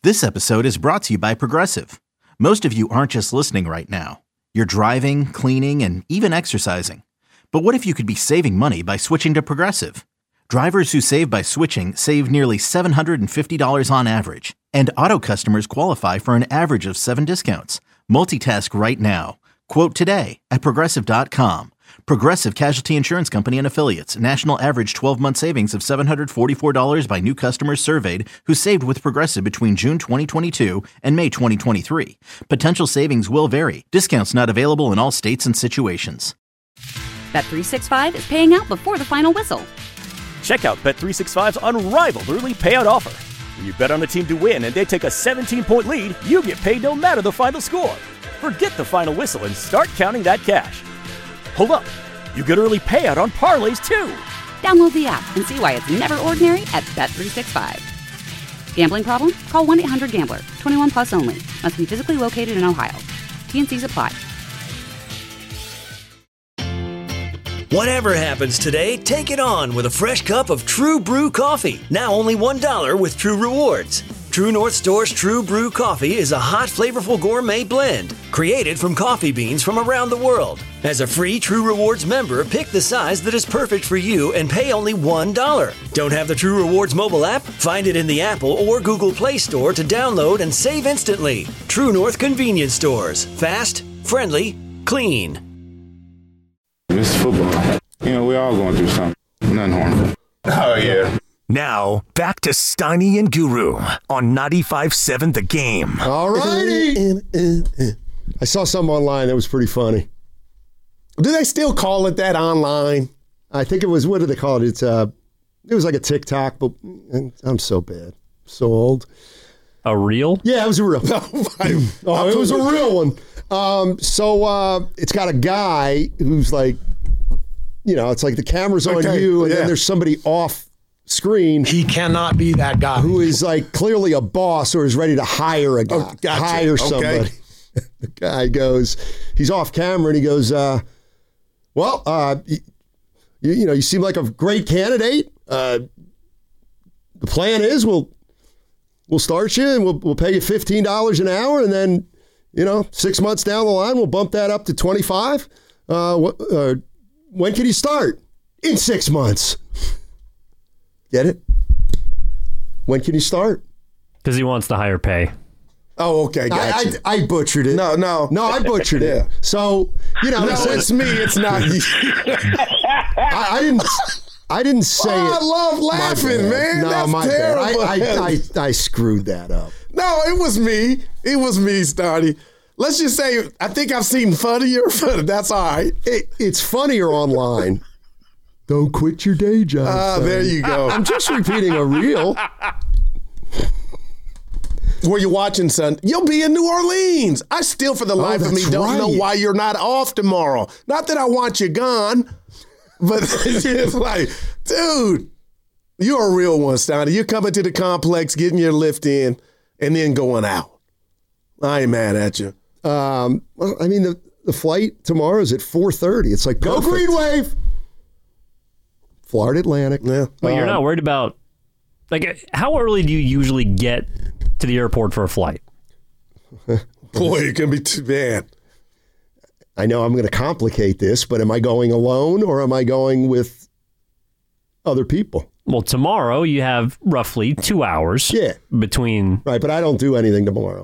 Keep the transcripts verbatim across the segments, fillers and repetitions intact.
This episode is brought to you by Progressive. Most of you aren't just listening right now. You're driving, cleaning, and even exercising. But what if you could be saving money by switching to Progressive? Drivers who save by switching save nearly seven hundred fifty dollars on average. And auto customers qualify for an average of seven discounts. Multitask right now. Quote today at Progressive dot com. Progressive Casualty Insurance Company and Affiliates. National average twelve-month savings of seven hundred forty-four dollars by new customers surveyed who saved with Progressive between June twenty twenty-two and May twenty twenty-three. Potential savings will vary. Discounts not available in all states and situations. Bet three sixty-five is paying out before the final whistle. Check out Bet three sixty-five's unrivaled early payout offer. When you bet on a team to win and they take a seventeen-point lead, you get paid no matter the final score. Forget the final whistle and start counting that cash. Hold up. You get early payout on parlays, too. Download the app and see why it's never ordinary at Bet three sixty-five. Gambling problem? Call one eight hundred gambler. twenty-one plus only. Must be physically located in Ohio. T N Cs apply. Whatever happens today, take it on with a fresh cup of True Brew coffee. Now only one dollar with True Rewards. True North Store's True Brew coffee is a hot, flavorful gourmet blend created from coffee beans from around the world. As a free True Rewards member, pick the size that is perfect for you and pay only one dollar. Don't have the True Rewards mobile app? Find it in the Apple or Google Play Store to download and save instantly. True North Convenience Stores. Fast, friendly, clean. It's football. You know, we're all going through something. Nothing harmful. Oh, yeah. Now, back to Steiny and Guru on ninety-five point seven The Game. All righty. I saw something online that was pretty funny. Do they still call it that online? I think it was, what do they call it? It's uh, it was like a TikTok, but I'm so bad. So old. A reel? Yeah, it was a reel. Oh, it was a real one. Um, so uh, it's got a guy who's like, you know, it's like the camera's on Okay, you, and yeah. then there's somebody off screen. He cannot be that guy. Who is like clearly a boss or is ready to hire a guy, Oh, gotcha. hire somebody. Okay. The guy goes, he's off camera and he goes, uh, well, uh, you, you know, you seem like a great candidate. Uh, the plan is we'll we'll start you and we'll we'll pay you fifteen dollars an hour, and then, you know, six months down the line we'll bump that up to twenty-five. Uh, wh- uh, when can you start? In six months. Get it? When can you start? Because he wants the higher pay. Oh, okay, gotcha. I, I, I butchered it. No, no. No, I butchered Yeah. it. So, you know, No, said, it's me. It's not you. I, I didn't I didn't say Oh, it. I love My laughing, bad. man. No, That's my terrible. bad. I, I, I, I screwed that up. No, it was me. It was me, Starty. Let's just say I think I've seen funnier. That's all right. It, it's funnier online. Don't quit your day job. Ah, son. there you go. I'm just repeating a reel. Where you watching, son? You'll be in New Orleans. I still, for the life of me, that's don't know right. why you're not off tomorrow. Not that I want you gone, but it's just like, dude, you're a real one, Stoney. You're coming to the complex, getting your lift in, and then going out. I ain't mad at you. Um, well, I mean, the, the flight tomorrow is at four thirty. It's like, go Perfect. Green Wave. Florida Atlantic. Yeah. Well, you're Um, not worried about, like, how early do you usually get to the airport for a flight? Boy, it can be too bad. I know I'm going to complicate this, but am I going alone or am I going with other people? Well, tomorrow you have roughly two hours Yeah. between, Right, but I don't do anything tomorrow.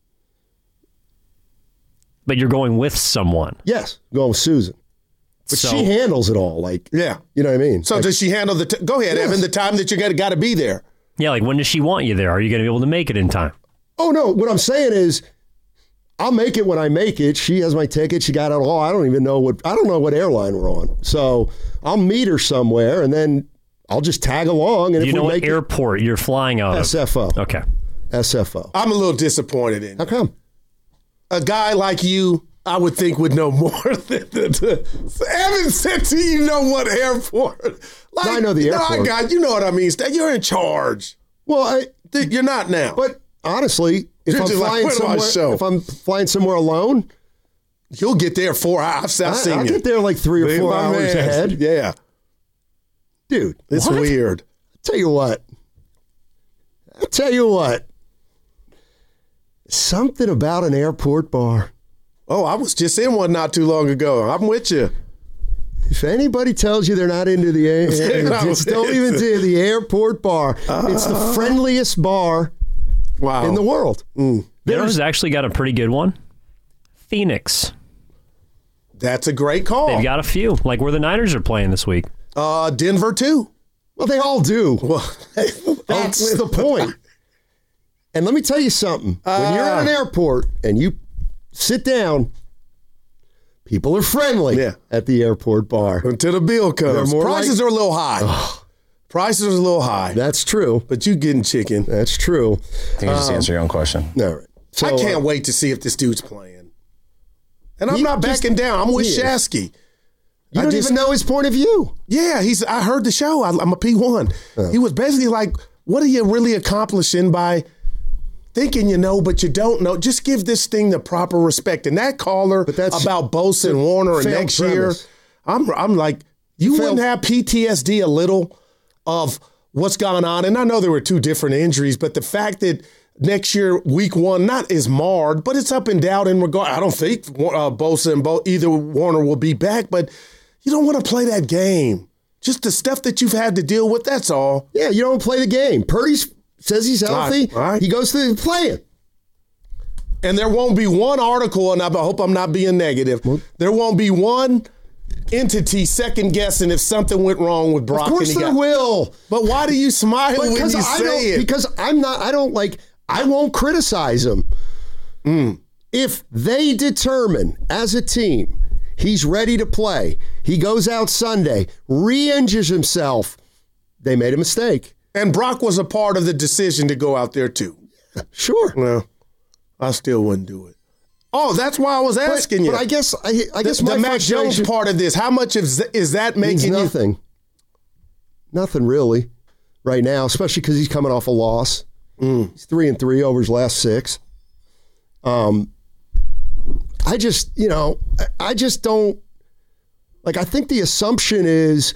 but you're going with someone. Yes, I'm going with Susan. But So- she handles it all. Like, Yeah. you know what I mean? So Like, does she handle the? T- Go ahead, Yes. Evan. The time that you got got to be there. Yeah, like when does she want you there? Are you going to be able to make it in time? oh, no, what I'm saying is I'll make it when I make it. She has my ticket. She got it all. I don't even know what, I don't know what airline we're on. So I'll meet her somewhere and then I'll just tag along. And Do you if know we what make airport you're flying out it, of? S F O. Okay. S F O. I'm a little disappointed in you. How come? A guy like you, I would think would know more than the. Evan said to you, know what airport? Like, I know the no, airport. I got you know what I mean. Stan. You're in charge. Well, I, You're not now. but honestly, if You're I'm just like, flying where do I somewhere, show? if I'm flying somewhere alone, you'll get there four hours. I've I, seen I'll you. get there like three or Be four my hours man. ahead. Yeah, Dude, it's what? weird. Tell you what. I'll tell you what. Something about an airport bar. Oh, I was just in one not too long ago. I'm with you. If anybody tells you they're not into the air, just don't even do the airport bar. Uh, it's the friendliest bar wow. in the world. Mm. You know who's actually got a pretty good one? Phoenix. That's a great call. They've got a few, like where the Niners are playing this week. Uh, Denver, too. Well, they all do. Well, that's the point. And let me tell you something. Uh, when you're at an airport and you sit down, people are friendly yeah. at the airport bar. Until the bill comes. Prices like, are a little high. Oh, Prices are a little high. That's true. But you getting chicken. That's true. I think you um, just answer your own question. All right. So, I can't uh, wait to see if this dude's playing. And I'm he, not backing just, down. I'm with Shasky. You I don't just, even know his point of view. Yeah, he's. I heard the show. I, I'm a P one. Oh. He was basically like, what are you really accomplishing by thinking you know, but you don't know? Just give this thing the proper respect. And that caller about Bosa and Warner and next premise. year, I'm, I'm like, you failed. wouldn't have P T S D a little of what's gone on. And I know there were two different injuries, but the fact that next year, week one, not is marred, but it's up and down in regard. I don't think uh, Bosa and Bo- either Warner will be back, but you don't want to play that game. Just the stuff that you've had to deal with, that's all. Yeah, you don't play the game. Purdy says he's healthy. All right, all right. He goes to play it. And there won't be one article, and I hope I'm not being negative, what? there won't be one entity second-guessing if something went wrong with Brock. Of course and he there got, will. But why do you smile when you I say it? Because I'm not, I don't like, I won't criticize him. Mm. If they determine as a team he's ready to play, he goes out Sunday, re-injures himself, they made a mistake. And Brock was a part of the decision to go out there too. Sure. Well, I still wouldn't do it. Oh, that's why I was asking but, you. But I guess I, I guess the, my the Mac Jones part of this, how much is, is that making nothing. you? Nothing really right now, especially because he's coming off a loss. Mm. He's three and three over his last six. Um, I just, you know, I just don't, like, I think the assumption is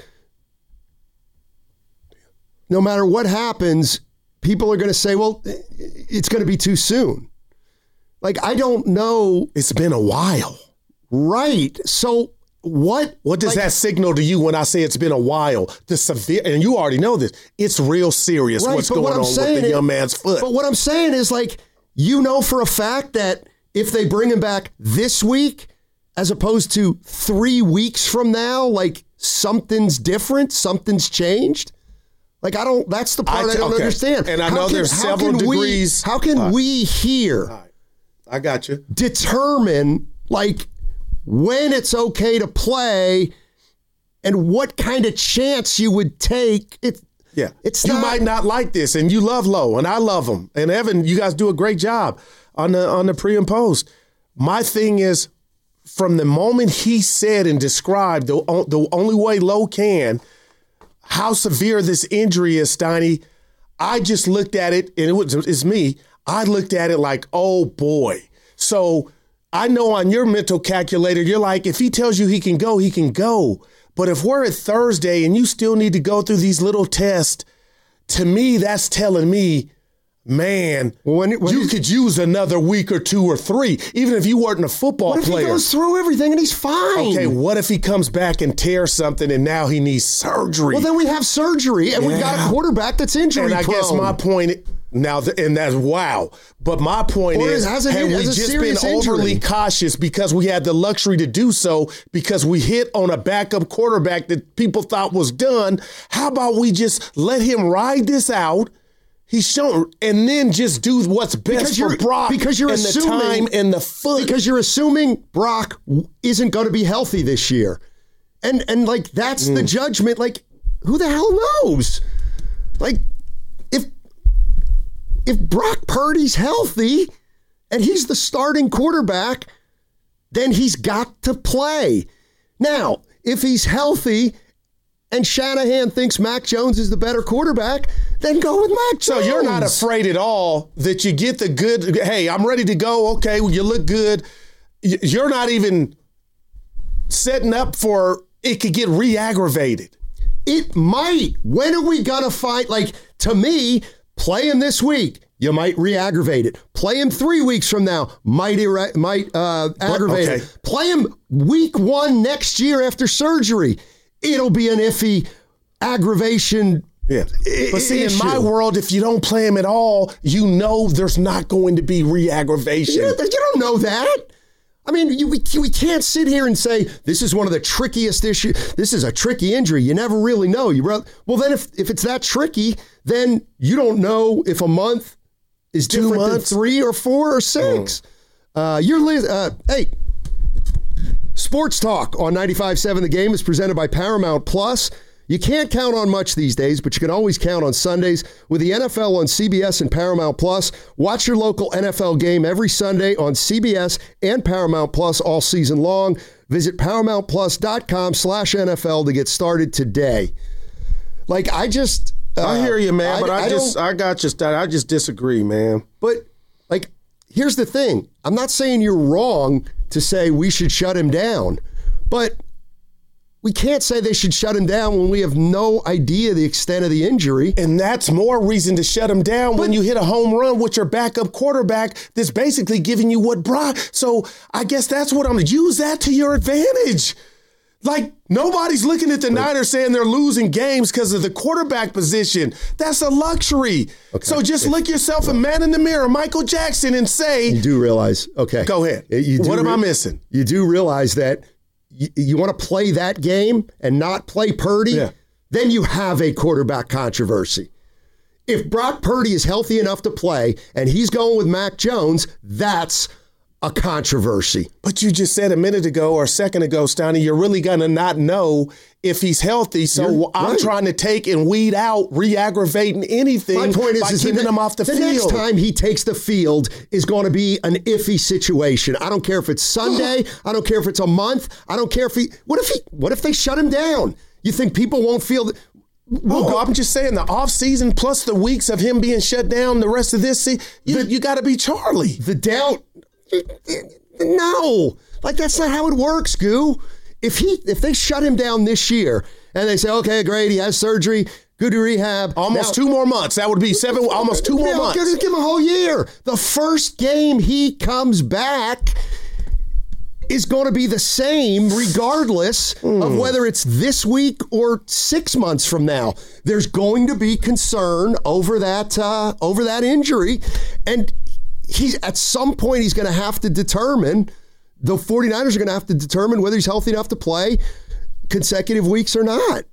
no matter what happens, people are going to say, well, it's going to be too soon. Like, I don't know. It's been a while. Right. So what? What does like, that signal to you when I say it's been a while? The severe, and you already know this, it's real serious right, what's going what on with the is, young man's foot. But what I'm saying is, like, you know for a fact that if they bring him back this week as opposed to three weeks from now, like, something's different, something's changed. Like, I don't, that's the part I, I don't okay. understand. And I know can, there's several degrees. We, how can right. we here right. I got you. determine, like, when it's okay to play and what kind of chance you would take? It, yeah. It's you not, might not like this, and you love Lowe, and I love him. And Evan, you guys do a great job on the on the pre and post. My thing is, from the moment he said and described the, the only way Lowe can, how severe this injury is, Steiny, I just looked at it, and it was it's me. I looked at it like, oh boy. So I know on your mental calculator, you're like, if he tells you he can go, he can go. But if we're at Thursday and you still need to go through these little tests, to me, that's telling me, man, when, when you could use another week or two or three, even if you weren't a football what if player. He goes through everything and he's fine. Okay, what if he comes back and tears something and now he needs surgery? Well, then we have surgery and yeah. we've got a quarterback that's injury prone. And I prone. guess my point now, and that's wow. But my point or is, has a, have we just been overly injury. cautious because we had the luxury to do so because we hit on a backup quarterback that people thought was done? How about we just let him ride this out? He's shown, and then just do what's best for Brock because you're and assuming, the time and the foot. Because you're assuming Brock isn't going to be healthy this year. And, and like, that's mm. the judgment. Like, who the hell knows? Like, if if Brock Purdy's healthy and he's the starting quarterback, then he's got to play. Now, if he's healthy and Shanahan thinks Mac Jones is the better quarterback, then go with Mac Jones. So you're not afraid at all that you get the good, hey, I'm ready to go. Okay, well, you look good. You're not even setting up for it could get re-aggravated. It might. When are we going to fight? Like, to me, play him this week. You might re-aggravate it. Play him three weeks from now. Might ira- might uh, aggravate okay. it. Play him week one next year after surgery. It'll be an iffy aggravation. Yeah. But see, issue. in my world, if you don't play him at all, you know there's not going to be re-aggravation. You don't, you don't know that. I mean, you, we, we can't sit here and say this is one of the trickiest issues. This is a tricky injury. You never really know. You re- Well, then if, if it's that tricky, then you don't know if a month is Two different months? than three or four or six. Mm. Uh, you're li- uh, hey, Sports Talk on ninety-five point seven The Game is presented by Paramount Plus. You can't count on much these days, but you can always count on Sundays with the N F L on C B S and Paramount Plus. Watch your local N F L game every Sunday on C B S and Paramount Plus all season long. Visit paramountplus.com slash NFL to get started today. Like, I just... Uh, I hear you, man, I, but I, I just, I got just, I just disagree, man. But, like, here's the thing. I'm not saying you're wrong to say we should shut him down, but we can't say they should shut him down when we have no idea the extent of the injury. And that's more reason to shut him down but, when you hit a home run with your backup quarterback that's basically giving you what Brock. So I guess that's what I'm going to use that to your advantage. Like, nobody's looking at the but, Niners saying they're losing games because of the quarterback position. That's a luxury. Okay. So just look yourself a man in the mirror, Michael Jackson, and say... You do realize, okay. Go ahead. You do what am re- I missing? You do realize that you, you want to play that game and not play Purdy, yeah. then you have a quarterback controversy. If Brock Purdy is healthy enough to play and he's going with Mac Jones, that's a controversy. But you just said a minute ago or a second ago, Stoney, you're really going to not know if he's healthy. So you're I'm right. trying to take and weed out re-aggravating anything My point is, by is keeping the, him off the, the field. The next time he takes the field is going to be an iffy situation. I don't care if it's Sunday. I don't care if it's a month. I don't care if he... What if he? What if they shut him down? You think people won't feel... that? We'll oh, I'm just saying the offseason plus the weeks of him being shut down the rest of this season, you, you got to be Charlie. The doubt... No, like that's not how it works, Goo. If he, if they shut him down this year and they say, okay, great, he has surgery, good to rehab, almost now, two more months. That would be seven, almost two more yeah, months. Give him a whole year. The first game he comes back is going to be the same, regardless mm. of whether it's this week or six months from now. There's going to be concern over that, uh, over that injury, and. He's at some point he's going to have to determine, the 49ers are going to have to determine whether he's healthy enough to play consecutive weeks or not.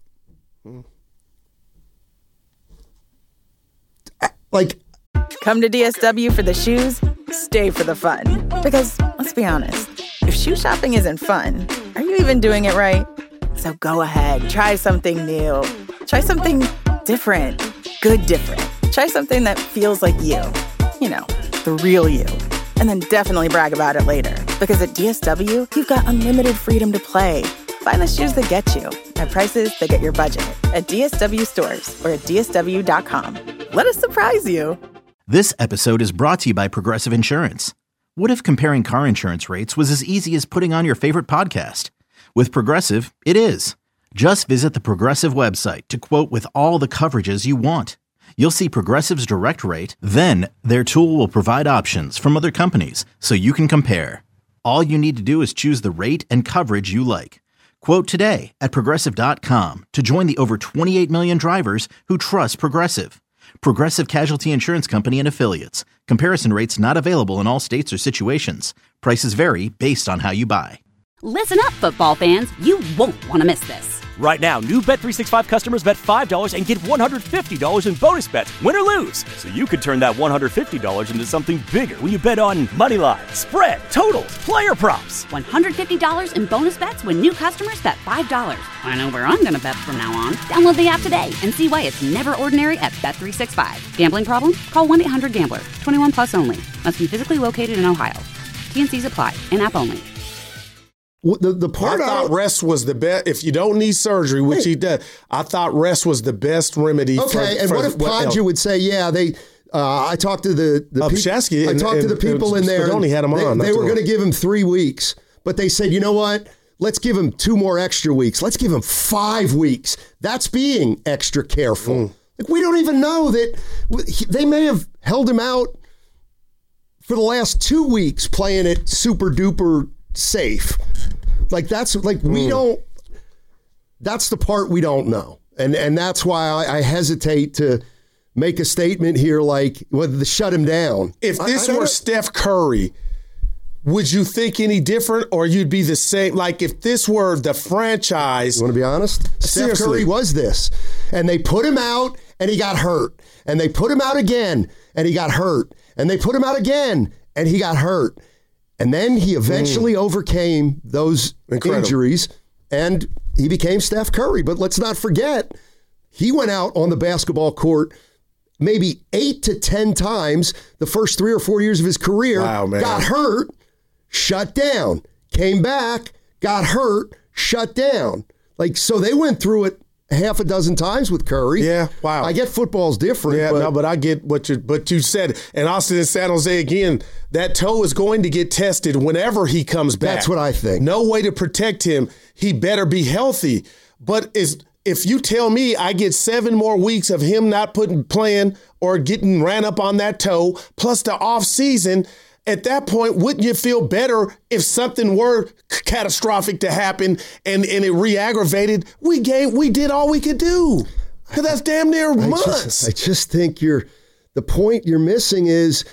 Like, come to D S W for the shoes, stay for the fun. Because let's be honest, if shoe shopping isn't fun, are you even doing it right? So go ahead, try something new. Try something different. Good different. Try something that feels like you. You know, the real you. And then definitely brag about it later. Because at D S W, you've got unlimited freedom to play. Find the shoes that get you at prices that get your budget at D S W stores or at D S W dot com. Let us surprise you. This episode is brought to you by Progressive Insurance. What if comparing car insurance rates was as easy as putting on your favorite podcast? With Progressive, it is. Just visit the Progressive website to quote with all the coverages you want. You'll see Progressive's direct rate, then their tool will provide options from other companies so you can compare. All you need to do is choose the rate and coverage you like. Quote today at Progressive dot com to join the over twenty-eight million drivers who trust Progressive. Progressive Casualty Insurance Company and Affiliates. Comparison rates not available in all states or situations. Prices vary based on how you buy. Listen up, football fans. You won't want to miss this. Right now, new Bet three sixty-five customers bet five dollars and get one hundred fifty dollars in bonus bets, win or lose. So you could turn that one hundred fifty dollars into something bigger when you bet on money line, spread, totals, player props. one hundred fifty dollars in bonus bets when new customers bet five dollars. I know where I'm going to bet from now on. Download the app today and see why it's never ordinary at Bet three sixty-five. Gambling problem? Call one eight hundred gambler. twenty-one plus only. Must be physically located in Ohio. T and C's apply. In-app only. The the part I thought I, rest was the best. If you don't need surgery, which hey, he does, I thought rest was the best remedy. Okay, for, and for what if Podger would say, "Yeah, they." Uh, I talked to the the uh, pe- Shesky I talked and, to the people and, in there. Spadoni had him they, on. They were going to give him three weeks, but they said, "You know what? Let's give him two more extra weeks. Let's give him five weeks." That's being extra careful. Like, we don't even know that they may have held him out for the last two weeks playing it super duper safe. Like that's like mm. we don't. That's the part we don't know, and and that's why I, I hesitate to make a statement here like whether to shut him down. If this I, I were Steph Curry, would you think any different, or you'd be the same? Like if this were the franchise. You want to be honest? Seriously. Steph Curry was this, and they put him out, and he got hurt, and they put him out again, and he got hurt, and they put him out again, and he got hurt, and then he eventually mm. overcame those Incredible. injuries, and he became Steph Curry. But let's not forget, he went out on the basketball court maybe eight to ten times the first three or four years of his career, wow, man. got hurt, shut down, came back, got hurt, shut down. Like, so they went through it half a dozen times with Curry. Yeah, wow. I get football's different. Yeah, but, no, but I get what you but you said. And Austin and San Jose again, that toe is going to get tested whenever he comes back. That's what I think. No way to protect him. He better be healthy. But is if you tell me I get seven more weeks of him not putting playing or getting ran up on that toe, plus the off season, at that point, wouldn't you feel better if something were catastrophic to happen and, and it re-aggravated? We gave, we did all we could do. Because that's damn near I months. Just, I just think you're, the point you're missing is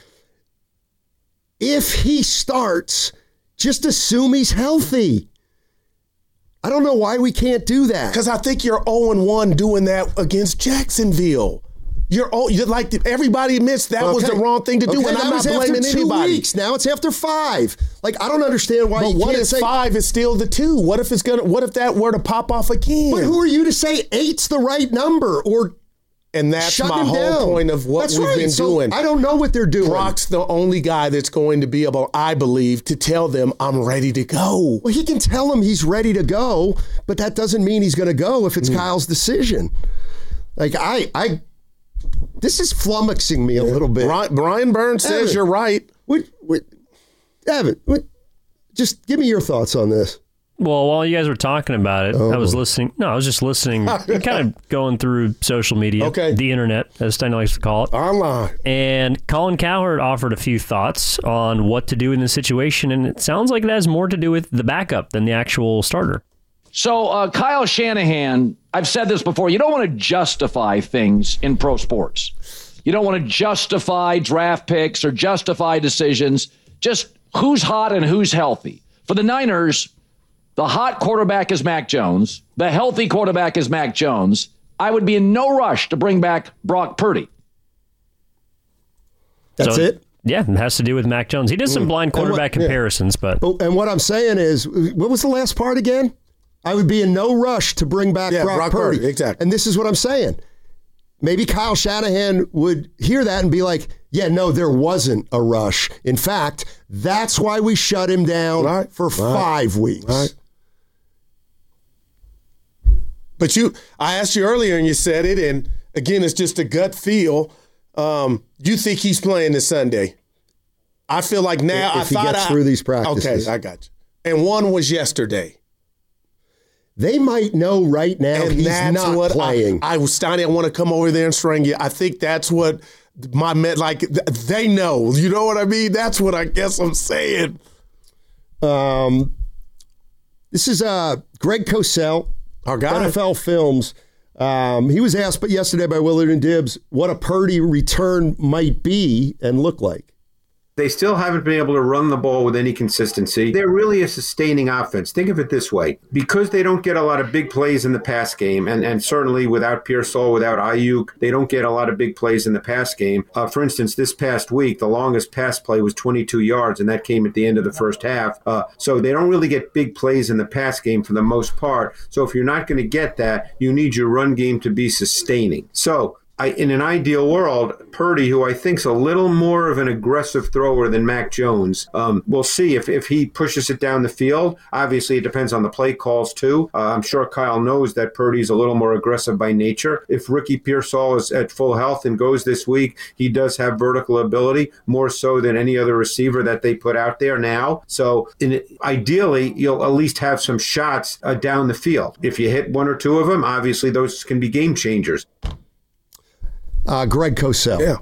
if he starts, just assume he's healthy. I don't know why we can't do that. Because I think you're oh and one doing that against Jacksonville. You're oh, you're like everybody admits that okay. was the wrong thing to do, okay, and I'm not blaming two anybody. Weeks. Now it's after five. Like I don't understand why. But you what can't if say, five is still the two? What if it's gonna? What if that were to pop off again? But who are you to say eight's the right number or? And that's shut my him whole down. point of what that's we've right. been so doing. I don't know what they're doing. Brock's the only guy that's going to be able, I believe, to tell them I'm ready to go. Well, he can tell them he's ready to go, but that doesn't mean he's going to go if it's mm. Kyle's decision. Like I, I. This is flummoxing me a little bit. Brian, Brian Burns Evan, says you're right. Wait, wait, Evan, wait, just give me your thoughts on this. Well, while you guys were talking about it, oh. I was listening. No, I was just listening, kind of going through social media, okay. the internet, as Steiny likes to call it. Online. And Colin Cowherd offered a few thoughts on what to do in this situation, and it sounds like it has more to do with the backup than the actual starter. So, uh, Kyle Shanahan, I've said this before, you don't want to justify things in pro sports. You don't want to justify draft picks or justify decisions. Just who's hot and who's healthy. For the Niners, the hot quarterback is Mac Jones. The healthy quarterback is Mac Jones. I would be in no rush to bring back Brock Purdy. That's so, it? Yeah, it has to do with Mac Jones. He did some blind quarterback what, comparisons, yeah. but... And what I'm saying is, what was the last part again? I would be in no rush to bring back yeah, Brock, Brock Purdy. Purdy. Exactly. And this is what I'm saying. Maybe Kyle Shanahan would hear that and be like, yeah, no, there wasn't a rush. In fact, that's why we shut him down right. for right. five weeks. Right. But you, I asked you earlier and you said it, and again, it's just a gut feel. Um, you think he's playing this Sunday? I feel like now if, I if he thought gets I, through these practices. Okay, I got you. And one was yesterday. They might know right now and he's that's not what playing. I, I was Steiny, I want to come over there and string you. I think that's what my met like. They know. You know what I mean? That's what I guess I'm saying. Um, this is uh Greg Cosell. Our guy. N F L Films. Um, he was asked but yesterday by Willard and Dibbs what a Purdy return might be and look like. They still haven't been able to run the ball with any consistency. They're really a sustaining offense. Think of it this way. Because they don't get a lot of big plays in the pass game, and, and certainly without Pearsall, without Ayuk, they don't get a lot of big plays in the pass game. Uh, for instance, this past week, the longest pass play was twenty-two yards, and that came at the end of the first half. Uh, so they don't really get big plays in the pass game for the most part. So if you're not going to get that, you need your run game to be sustaining. So I, in an ideal world, Purdy, who I think is a little more of an aggressive thrower than Mac Jones, um, we'll see if, if he pushes it down the field. Obviously, it depends on the play calls, too. Uh, I'm sure Kyle knows that Purdy's a little more aggressive by nature. If Ricky Pearsall is at full health and goes this week, he does have vertical ability, more so than any other receiver that they put out there now. So in, ideally, you'll at least have some shots uh, down the field. If you hit one or two of them, obviously those can be game changers. Uh, Greg Cosell. Yeah.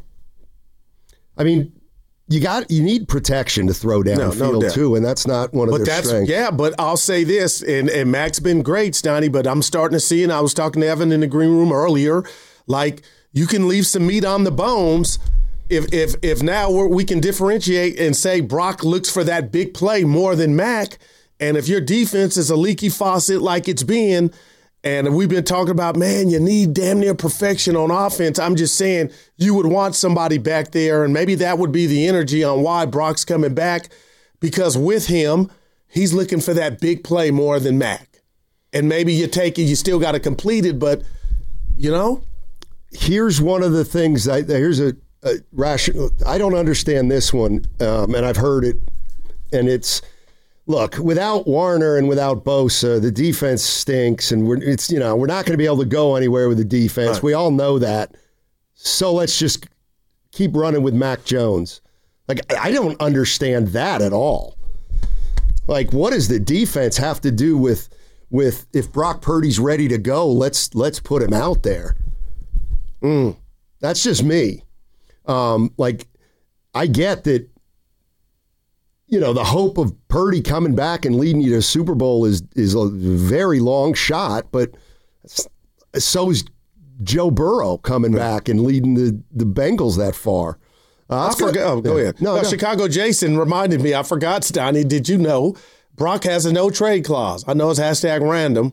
I mean, you got you need protection to throw downfield no, no too, and that's not one of but their that's, strengths. Yeah, but I'll say this, and, and Mac's been great, Stoney, but I'm starting to see, and I was talking to Evan in the green room earlier, like you can leave some meat on the bones if if if now we're, we can differentiate and say Brock looks for that big play more than Mac, and if your defense is a leaky faucet like it's been, and we've been talking about, man, you need damn near perfection on offense. I'm just saying you would want somebody back there, and maybe that would be the energy on why Brock's coming back, because with him, he's looking for that big play more than Mac. And maybe you take it, you still got to complete it, but, you know? Here's one of the things, I, here's a, a rational, I don't understand this one, um, and I've heard it, and it's, look, without Warner and without Bosa, the defense stinks, and we're it's you know we're not going to be able to go anywhere with the defense. Right. We all know that. So let's just keep running with Mac Jones. Like, I don't understand that at all. Like, what does the defense have to do with with if Brock Purdy's ready to go? Let's let's put him out there. Mm, that's just me. Um, like, I get that. You know, the hope of Purdy coming back and leading you to a Super Bowl is is a very long shot, but so is Joe Burrow coming back and leading the, the Bengals that far. Uh, I forgot. Oh, go ahead. No, no, no, Chicago Jason reminded me. I forgot, Stoney. Did you know Brock has a no trade clause? I know it's hashtag random.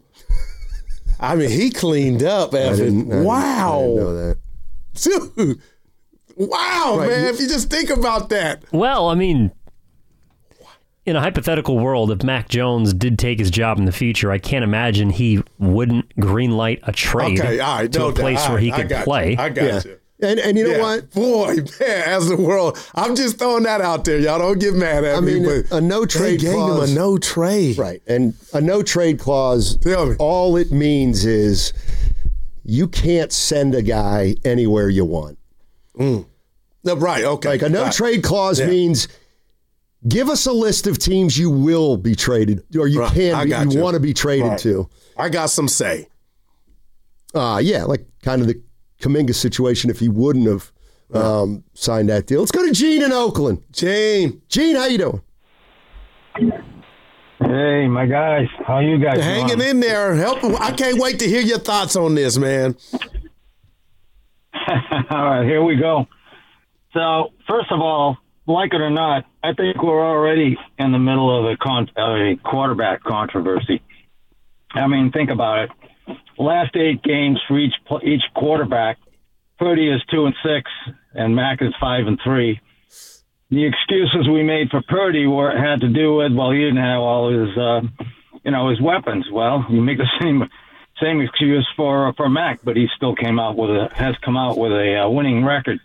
I mean, he cleaned up, Evan. I didn't, I wow. Didn't, I didn't know that. Dude. Wow, right. man. If you just think about that. Well, I mean, in a hypothetical world, if Mac Jones did take his job in the future, I can't imagine he wouldn't greenlight a trade okay, all right, to no a place doubt. where he I, could I play. You. I got yeah. you. And and you know yeah. what? Boy, man, as the world, I'm just throwing that out there. Y'all don't get mad at I me. mean, but a no trade they gave clause. him a no trade. Right. And a no trade clause, Tell me. all it means is you can't send a guy anywhere you want. Mm. No, right, okay. Like a no right. trade clause yeah. means give us a list of teams you will be traded or you right. can be, you, you. want to be traded right. to. I got some say. Uh, yeah, like kind of the Kuminga situation if he wouldn't have um, signed that deal. Let's go to Gene in Oakland. Gene. Gene, how you doing? Hey, my guys. How you guys Hanging doing? in there. Help. I can't wait to hear your thoughts on this, man. All right, here we go. So, first of all, like it or not, I think we're already in the middle of a, con- a quarterback controversy. I mean, think about it. Last eight games for each each quarterback, Purdy is two and six, and Mac is five and three. The excuses we made for Purdy were had to do with, well, he didn't have all his, uh, you know, his weapons. Well, you make the same same excuse for for Mac, but he still came out with a has come out with a uh, winning record.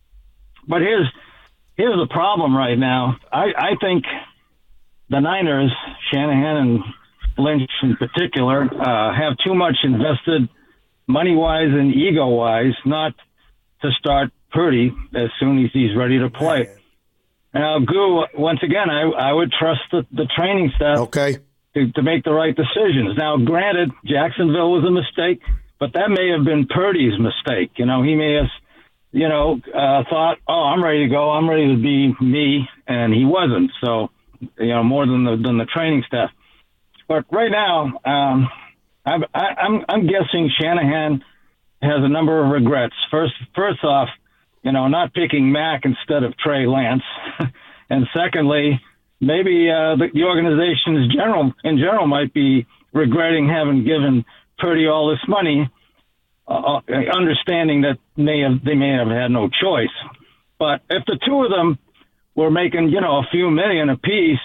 But here's here's the problem right now. I, I think the Niners, Shanahan and Lynch in particular, uh, have too much invested money-wise and ego-wise not to start Purdy as soon as he's ready to play. Now, Goo, once again, I, I would trust the, the training staff okay. to, to make the right decisions. Now, granted, Jacksonville was a mistake, but that may have been Purdy's mistake. You know, he may have, you know, uh, thought, oh, I'm ready to go. I'm ready to be me, and he wasn't. So, you know, more than the than the training staff. But right now, um, I, I, I'm I'm guessing Shanahan has a number of regrets. First, first off, you know, not picking Mac instead of Trey Lance, and secondly, maybe uh, the, the organization in general in general might be regretting having given Purdy all this money, uh, understanding that may have they may have had no choice. But if the two of them were making, you know, a few million apiece,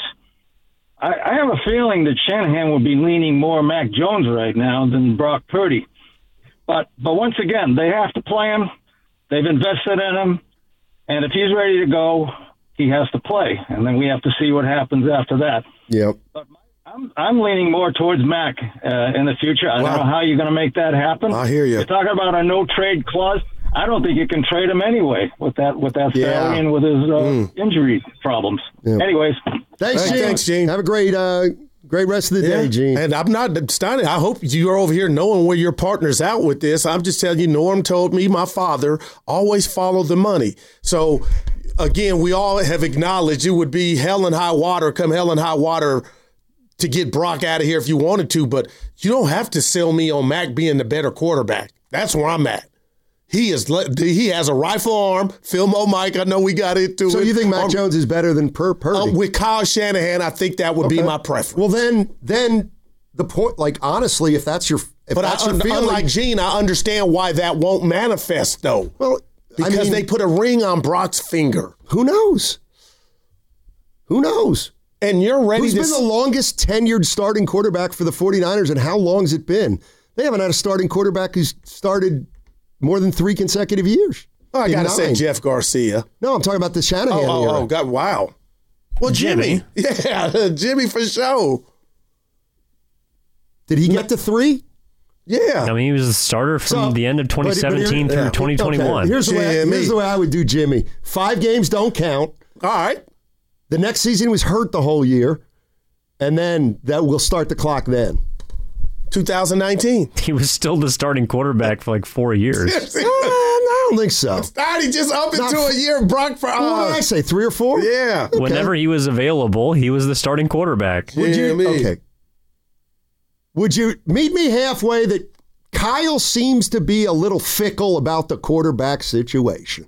I, I have a feeling that Shanahan would be leaning more Mac Jones right now than Brock Purdy. But but once again, they have to play him. They've invested in him, and if he's ready to go, he has to play, and then we have to see what happens after that. Yep. But my, I'm I'm leaning more towards Mac uh, in the future. I wow. don't know how you're going to make that happen. I hear you. You're talking about a no trade clause. I don't think you can trade him anyway with that with that Yeah. salary and with his uh, Mm. injury problems. Yep. Anyways, Thanks, Hey, Gene. thanks, Gene. Have a great uh, Great rest of the Yeah. day, Gene. And I'm not, Steiny, I hope you're over here knowing where your partner's out with this. I'm just telling you, Norm told me, my father, always follow the money. So, again, we all have acknowledged it would be hell and high water, come hell and high water to get Brock out of here if you wanted to, but you don't have to sell me on Mac being the better quarterback. That's where I'm at. He is. He has a rifle arm. Philmo Mike, I know we got into so it. So you think Mac um, Jones is better than per Purdy? Uh, with Kyle Shanahan, I think that would okay. be my preference. Well, then, then the point, like, honestly, if that's your if But that's I, your feeling, unlike Gene, I understand why that won't manifest, though. Well, because I mean, they put a ring on Brock's finger. Who knows? Who knows? And you're ready Who's to... been the longest tenured starting quarterback for the 49ers, and how long has it been? They haven't had a starting quarterback who's started more than three consecutive years. Oh, I got to say Jeff Garcia. No, I'm talking about the Shanahan Oh, era. oh, oh God, wow. Well, Jimmy. Jimmy. Yeah, Jimmy for sure. Did he get to three? Yeah. I mean, he was the starter from So, the end of twenty seventeen but, but here, through yeah. twenty twenty-one. Okay. Here's, the way I, here's the way I would do Jimmy. Five games don't count. All right. The next season was hurt the whole year, and then that will start the clock then. twenty nineteen. He was still the starting quarterback for like four years. uh, I don't think so. He just up into Not, a year. Brock for. Uh, what did I say? Three or four? Yeah. Okay. Whenever he was available, he was the starting quarterback. Would you? Jimmy. Okay. Would you meet me halfway that Kyle seems to be a little fickle about the quarterback situation?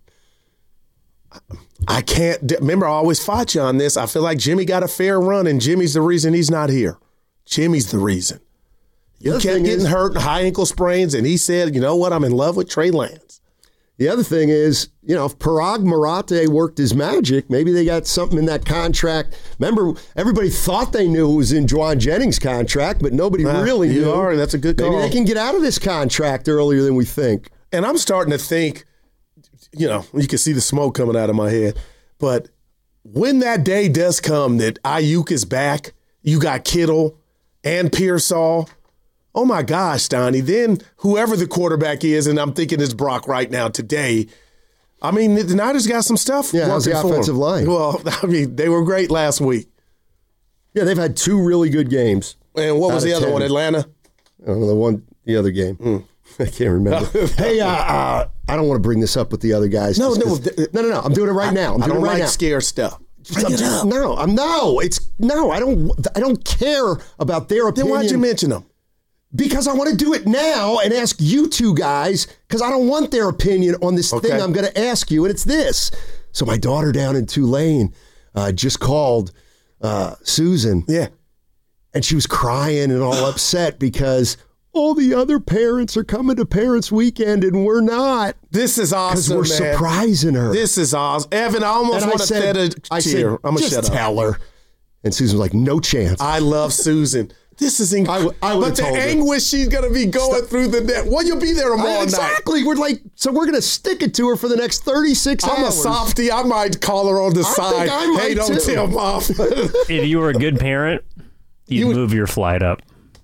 I can't. Remember, I always fought you on this. I feel like Jimmy got a fair run, and Jimmy's the reason he's not here. Jimmy's the reason. You kept getting is, hurt, high ankle sprains, and he said, you know what, I'm in love with Trey Lance. The other thing is, you know, if Parag Marate worked his magic, maybe they got something in that contract. Remember, everybody thought they knew it was in Juwan Jennings' contract, but nobody uh, really you knew. Are, that's a good call. Maybe they can get out of this contract earlier than we think. And I'm starting to think, you know, you can see the smoke coming out of my head, but when that day does come that Ayuk is back, you got Kittle and Pearsall, oh my gosh, Donnie, then whoever the quarterback is, and I'm thinking it's Brock right now today, I mean, the Niners got some stuff. Yeah, how's the offensive line? Well, I mean, they were great last week. Yeah, they've had two really good games. And what was the other ten. one, Atlanta? I don't know, the one, the other game. Mm. I can't remember. hey, uh, uh, I don't want to bring this up with the other guys. No, no, no, no, no. I'm doing it right I, now. I'm I doing don't it right like now. scare stuff. I'm just, no, I'm no. It's no. I don't. I don't care about their opinion. Then why'd you mention them? Because I want to do it now and ask you two guys, because I don't want their opinion on this okay. thing I'm going to ask you, and it's this. So my daughter down in Tulane uh, just called uh, Susan. Yeah. And she was crying and all upset because all the other parents are coming to Parents Weekend and we're not. This is awesome, Because we're man. surprising her. This is awesome. Evan, I almost and want I to said, set a I cheer. said, I'm going to just shut up. tell her. And Susan was like, no chance. I love Susan. This is incredible. But the anguish she's going to be going Stop. through the net. Well, you'll be there tomorrow I, exactly. night. Exactly. We're like, so we're going to stick it to her for the next thirty-six I'm hours. I'm a softie. I might call her on the I side. Think I might hey, don't too. tell Mom. If you were a good parent, you'd you would, move your flight up.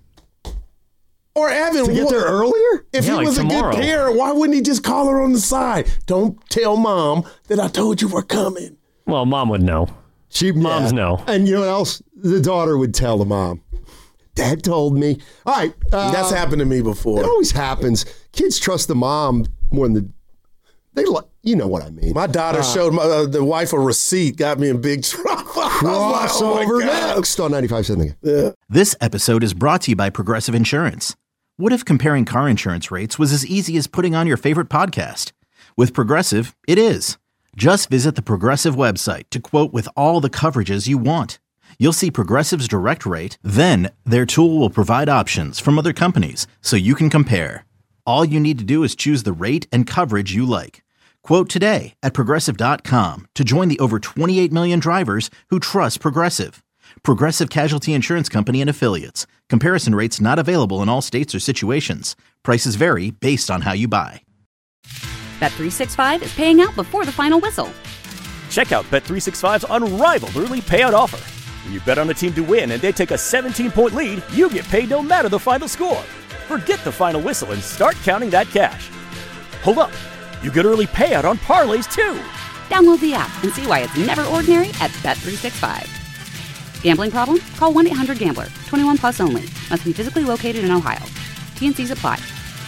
Or Evan. To get there earlier? If yeah, he like was tomorrow. a good parent, why wouldn't he just call her on the side? Don't tell Mom that I told you we're coming. Well, Mom would know. She, Moms yeah. know. And you know what else? The daughter would tell the mom. Dad told me. All right. Uh, That's happened to me before. It always happens. Kids trust the mom more than the... They, you know what I mean. My daughter uh, showed my, uh, the wife a receipt, got me in big trouble. Crossover like, oh next on ninety-five cents. Yeah. This episode is brought to you by Progressive Insurance. What if comparing car insurance rates was as easy as putting on your favorite podcast? With Progressive, it is. Just visit the Progressive website to quote with all the coverages you want. You'll see Progressive's direct rate, then their tool will provide options from other companies so you can compare. All you need to do is choose the rate and coverage you like. Quote today at Progressive dot com to join the over twenty-eight million drivers who trust Progressive. Progressive Casualty Insurance Company and Affiliates. Comparison rates not available in all states or situations. Prices vary based on how you buy. Bet three sixty-five is paying out before the final whistle. Check out Bet three sixty-five's unrivaled early payout offer. When you bet on a team to win and they take a seventeen-point lead, you get paid no matter the final score. Forget the final whistle and start counting that cash. Hold up. You get early payout on parlays, too. Download the app and see why it's never ordinary at Bet three sixty-five. Gambling problem? Call one eight hundred gambler. twenty-one plus only. Must be physically located in Ohio. T N Cs apply.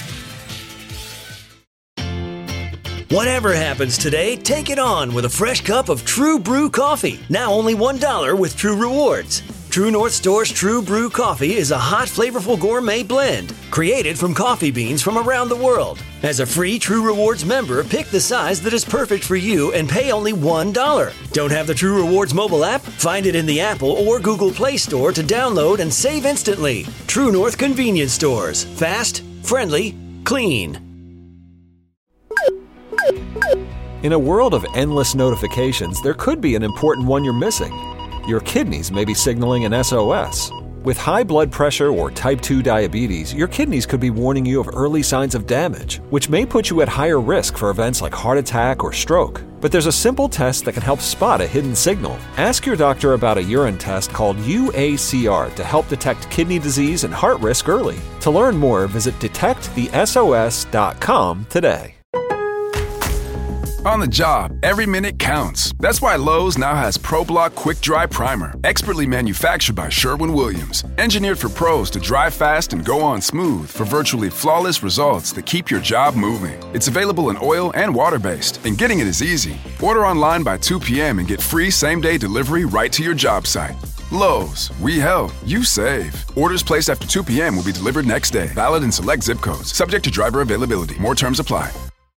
Whatever happens today, take it on with a fresh cup of True Brew coffee. Now only one dollar with True Rewards. True North Store's True Brew coffee is a hot, flavorful gourmet blend created from coffee beans from around the world. As a free True Rewards member, pick the size that is perfect for you and pay only one dollar. Don't have the True Rewards mobile app? Find it in the Apple or Google Play Store to download and save instantly. True North Convenience Stores. Fast, friendly, clean. In a world of endless notifications, there could be an important one you're missing. Your kidneys may be signaling an S O S. With high blood pressure or type two diabetes, your kidneys could be warning you of early signs of damage, which may put you at higher risk for events like heart attack or stroke. But there's a simple test that can help spot a hidden signal. Ask your doctor about a urine test called U A C R to help detect kidney disease and heart risk early. To learn more, visit detect the S O S dot com today. On the job, every minute counts. That's why Lowe's now has ProBlock Quick Dry Primer, expertly manufactured by Sherwin-Williams. Engineered for pros to dry fast and go on smooth for virtually flawless results that keep your job moving. It's available in oil and water-based, and getting it is easy. Order online by two p.m. and get free same-day delivery right to your job site. Lowe's, we help, you save. Orders placed after two p.m. will be delivered next day. Valid in select zip codes. Subject to driver availability. More terms apply.